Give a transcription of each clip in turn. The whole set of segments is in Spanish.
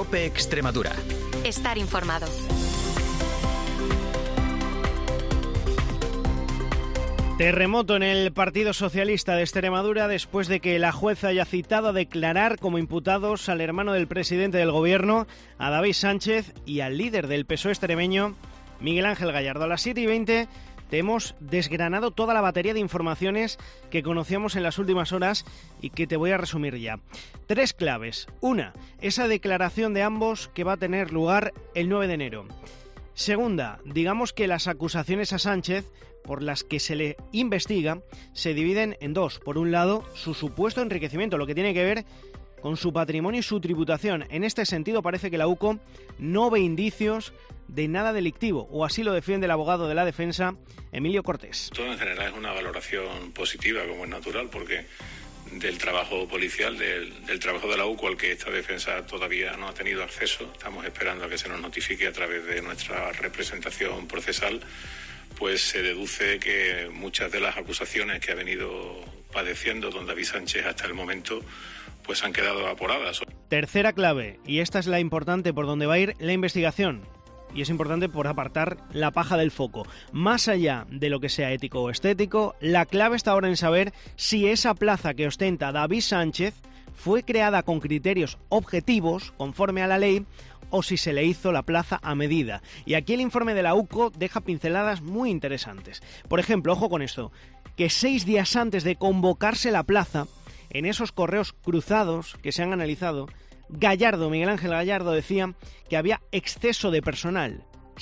COPE Extremadura. Estar informado. Terremoto en el Partido Socialista de Extremadura después de que la jueza haya citado a declarar como imputados al hermano del presidente del gobierno, a David Sánchez, y al líder del PSOE extremeño, Miguel Ángel Gallardo. A las 7:20 te hemos desgranado toda la batería de informaciones que conocíamos en las últimas horas y que te voy a resumir ya. 3 claves. Una, esa declaración de ambos que va a tener lugar el 9 de enero. Segunda, digamos que las acusaciones a Sánchez por las que se le investiga se dividen en 2. Por un lado, su supuesto enriquecimiento, lo que tiene que ver con su patrimonio y su tributación. En este sentido, parece que la UCO no ve indicios de nada delictivo, o así lo defiende el abogado de la defensa, Emilio Cortés. Todo en general es una valoración positiva, como es natural, porque del trabajo policial, del trabajo de la UCO al que esta defensa todavía no ha tenido acceso. Estamos esperando a que se nos notifique a través de nuestra representación procesal, pues se deduce que muchas de las acusaciones que ha venido padeciendo don David Sánchez hasta el momento pues han quedado evaporadas. Tercera clave, y esta es la importante por donde va a ir la investigación. Y es importante por apartar la paja del foco. Más allá de lo que sea ético o estético, la clave está ahora en saber si esa plaza que ostenta David Sánchez fue creada con criterios objetivos, conforme a la ley, o si se le hizo la plaza a medida. Y aquí el informe de la UCO deja pinceladas muy interesantes. Por ejemplo, ojo con esto, que 6 días antes de convocarse la plaza, en esos correos cruzados que se han analizado, Miguel Ángel Gallardo decía que había exceso de personal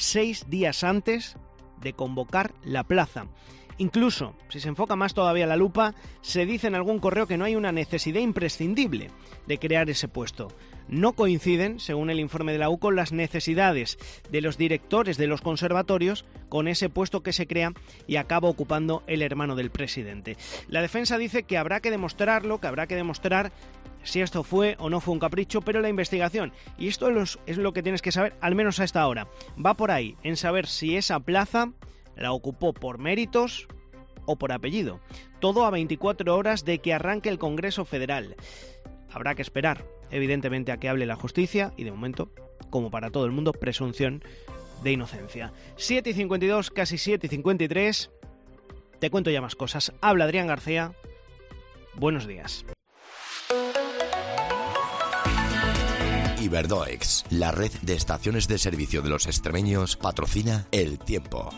6 días antes de convocar la plaza. Incluso, si se enfoca más todavía la lupa, se dice en algún correo que no hay una necesidad imprescindible de crear ese puesto. No coinciden, según el informe de la UCO, las necesidades de los directores de los conservatorios con ese puesto que se crea y acaba ocupando el hermano del presidente. La defensa dice que habrá que demostrarlo, que habrá que demostrar si esto fue o no fue un capricho, pero la investigación, y esto es lo que tienes que saber, al menos a esta hora, va por ahí, en saber si esa plaza la ocupó por méritos o por apellido. Todo a 24 horas de que arranque el Congreso Federal. Habrá que esperar, evidentemente, a que hable la justicia y de momento, como para todo el mundo, presunción de inocencia. 7:52, casi 7:53. Te cuento ya más cosas. Habla Adrián García. Buenos días. Iberdoex, la red de estaciones de servicio de los extremeños, patrocina El Tiempo.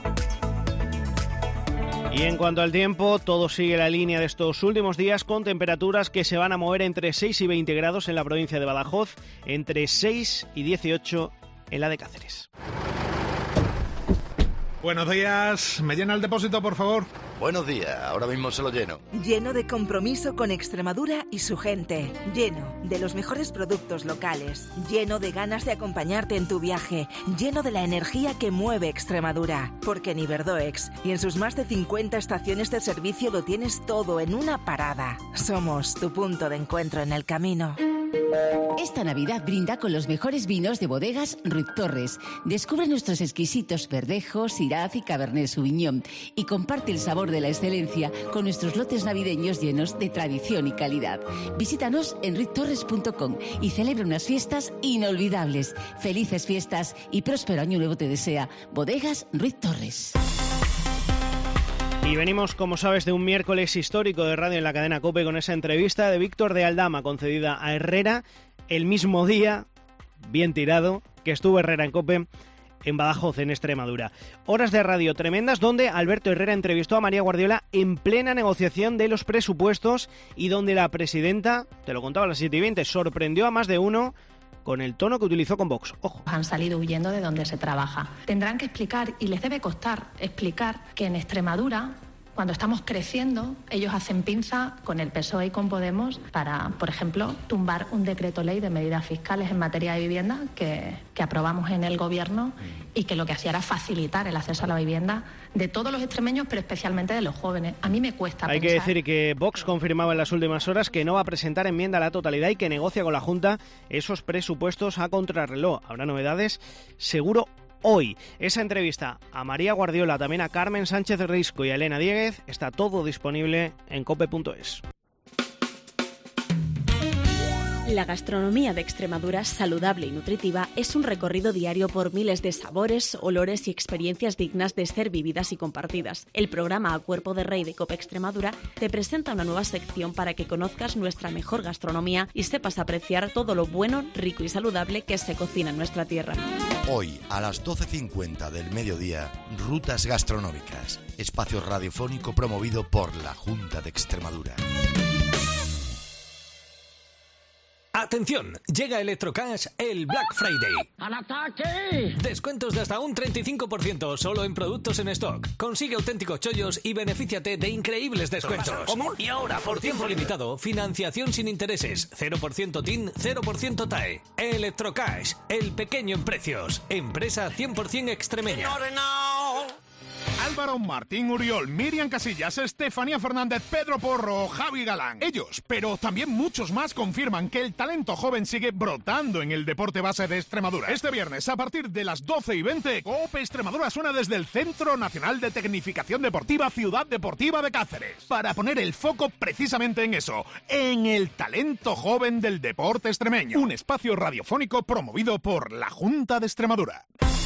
Y en cuanto al tiempo, todo sigue la línea de estos últimos días con temperaturas que se van a mover entre 6 y 20 grados en la provincia de Badajoz, entre 6 y 18 en la de Cáceres. Buenos días, ¿me llena el depósito, por favor? Buenos días, ahora mismo se lo lleno. Lleno de compromiso con Extremadura y su gente. Lleno de los mejores productos locales. Lleno de ganas de acompañarte en tu viaje. Lleno de la energía que mueve Extremadura. Porque en Iberdoex y en sus más de 50 estaciones de servicio lo tienes todo en una parada. Somos tu punto de encuentro en el camino. Esta Navidad brinda con los mejores vinos de bodegas Ruiz Torres. Descubre nuestros exquisitos Verdejo, Syrah y Cabernet Sauvignon y comparte el sabor de la excelencia con nuestros lotes navideños llenos de tradición y calidad. Visítanos en ruiztorres.com y celebra unas fiestas inolvidables. Felices fiestas y próspero año nuevo te desea Bodegas Ruiz Torres. Y venimos, como sabes, de un miércoles histórico de radio en la cadena COPE con esa entrevista de Víctor de Aldama concedida a Herrera el mismo día, bien tirado, que estuvo Herrera en COPE en Badajoz, en Extremadura. Horas de radio tremendas donde Alberto Herrera entrevistó a María Guardiola en plena negociación de los presupuestos y donde la presidenta, te lo contaba a las 7:20, sorprendió a más de uno con el tono que utilizó con Vox. Ojo. Han salido huyendo de donde se trabaja. Tendrán que explicar, y les debe costar explicar, que en Extremadura, cuando estamos creciendo, ellos hacen pinza con el PSOE y con Podemos para, por ejemplo, tumbar un decreto ley de medidas fiscales en materia de vivienda que aprobamos en el Gobierno y que lo que hacía era facilitar el acceso a la vivienda de todos los extremeños, pero especialmente de los jóvenes. A mí me cuesta Hay pensar... que decir que Vox confirmaba en las últimas horas que no va a presentar enmienda a la totalidad y que negocia con la Junta esos presupuestos a contrarreloj. Habrá novedades, seguro, hoy. Esa entrevista a María Guardiola, también a Carmen Sánchez Risco y a Elena Dieguez, está todo disponible en cope.es. La gastronomía de Extremadura, saludable y nutritiva, es un recorrido diario por miles de sabores, olores y experiencias dignas de ser vividas y compartidas. El programa A Cuerpo de Rey de COPE Extremadura te presenta una nueva sección para que conozcas nuestra mejor gastronomía y sepas apreciar todo lo bueno, rico y saludable que se cocina en nuestra tierra. Hoy, a las 12:50 del mediodía, Rutas Gastronómicas, espacio radiofónico promovido por la Junta de Extremadura. ¡Atención! Llega Electrocash el Black Friday. ¡Al ataque! Descuentos de hasta un 35% solo en productos en stock. Consigue auténticos chollos y benefíciate de increíbles descuentos. ¿Cómo? Y ahora, por tiempo limitado, financiación sin intereses, 0% TIN, 0% TAE. Electrocash, el pequeño en precios. Empresa 100% extremeña. Álvaro, Martín Uriol, Miriam Casillas, Estefanía Fernández, Pedro Porro, Javi Galán. Ellos, pero también muchos más, confirman que el talento joven sigue brotando en el deporte base de Extremadura. Este viernes, a partir de las 12:20, COPE Extremadura suena desde el Centro Nacional de Tecnificación Deportiva Ciudad Deportiva de Cáceres, para poner el foco precisamente en eso, en el talento joven del deporte extremeño. Un espacio radiofónico promovido por la Junta de Extremadura.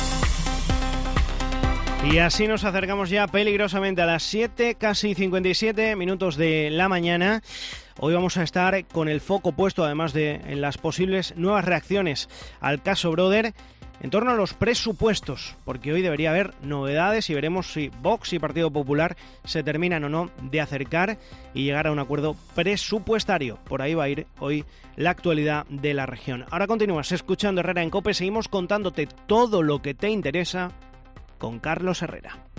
Y así nos acercamos ya peligrosamente a las 7, casi 57 minutos de la mañana. Hoy vamos a estar con el foco puesto, además de en las posibles nuevas reacciones al caso Broder, en torno a los presupuestos, porque hoy debería haber novedades y veremos si Vox y Partido Popular se terminan o no de acercar y llegar a un acuerdo presupuestario. Por ahí va a ir hoy la actualidad de la región. Ahora continúas escuchando Herrera en COPE, seguimos contándote todo lo que te interesa con Carlos Herrera.